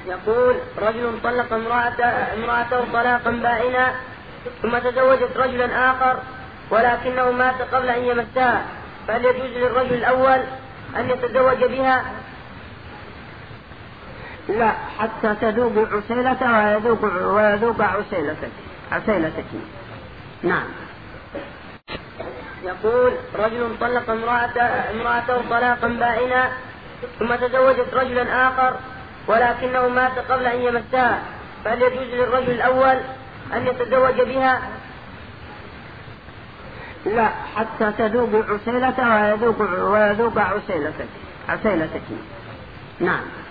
يقول رجل طلق امرأته طلاقا بائنا ثم تزوجت رجلا آخر ولكنه مات قبل أن يمسها، فهل يجوز للرجل الأول أن يتزوج بها؟ لا، حتى تذوق عسيلته ويذوق عسيلتك. نعم. يقول رجل طلق امرأته طلاقا بائنا ثم تزوجت رجلا آخر ولكنه مات قبل أن يمسها، فهل يجوز للرجل الأول أن يتزوج بها؟ لا، حتى تذوق عسيلته ويذوق عسيلتك. نعم.